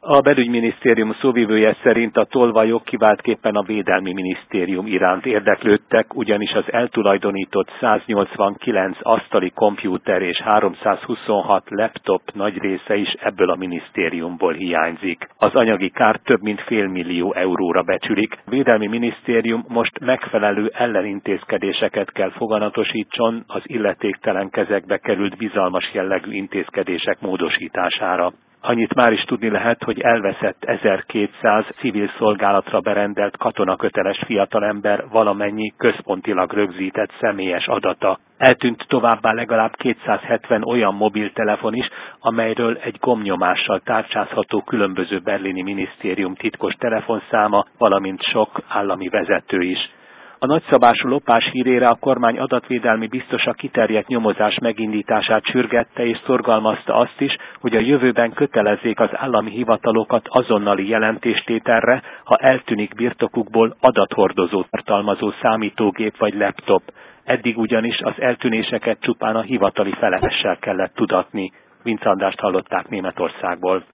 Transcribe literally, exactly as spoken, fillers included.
A belügyminisztérium szóvivője szerint a tolvajok kiváltképpen a Védelmi Minisztérium iránt érdeklődtek, ugyanis az eltulajdonított száznyolcvankilenc asztali kompjúter és háromszázhuszonhat laptop nagy része is ebből a minisztériumból hiányzik. Az anyagi kárt több mint félmillió euróra becsülik. A Védelmi Minisztérium most megfelelő ellenintézkedéseket kell foganatosítson az illetéktelen kezekbe került bizalmas jellegű intézkedések módosítására. Annyit már is tudni lehet, hogy elveszett ezerkétszáz civil szolgálatra berendelt katonaköteles fiatalember valamennyi központilag rögzített személyes adata. Eltűnt továbbá legalább kétszázhetven olyan mobiltelefon is, amelyről egy gombnyomással tárcsázható különböző berlini minisztérium titkos telefonszáma, valamint sok állami vezető is. A nagyszabású lopás hírére a kormány adatvédelmi biztosa kiterjedt nyomozás megindítását sürgette és szorgalmazta azt is, hogy a jövőben kötelezzék az állami hivatalokat azonnali jelentéstételre, ha eltűnik birtokukból adathordozót tartalmazó számítógép vagy laptop. Eddig ugyanis az eltűnéseket csupán a hivatali felelőssel kellett tudatni. Vince Andrást hallották Németországból.